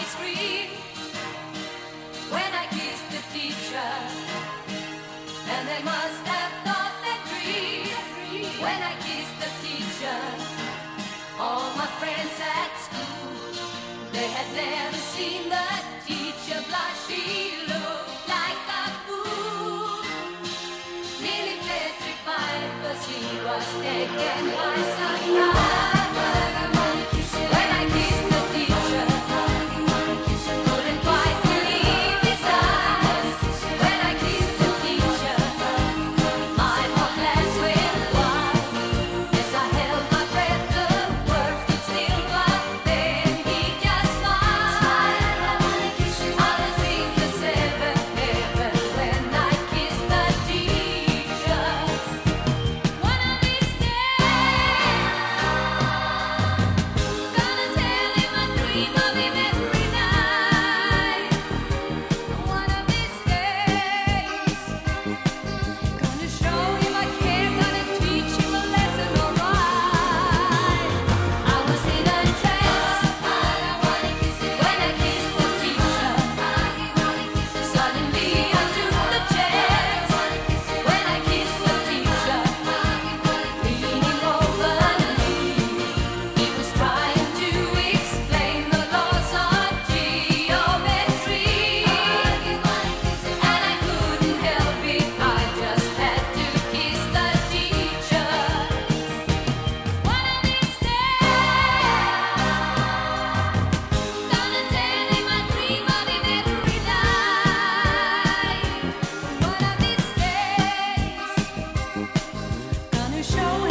scream when I kissed the teacher, and they must have thought that dream when I kissed the teacher. All my friends at school, they had never seen the teacher blush. She looked like a fool, nearly petrified, 'cause he was taken by surprise. When I kissed the teacher, couldn't quite believe his eyes. When I kissed the teacher, my whole class went wild. As I held my breath, the words stood still, but then he just smiled. I was in the seventh heaven when I kissed the teacher. One of these days, gonna tell him I dream of him every night. One of these days, gonna show him I care, gonna teach him a lesson, alright. I was in a trance when I kissed the teacher. Suddenly I took the chance when I kissed the teacher. Leaning over me, he was trying to explain the laws of geometry, and I couldn't help it, I just had to kiss the teacher. One of these days, gonna tell him I dream of him every night. One of these days, gonna show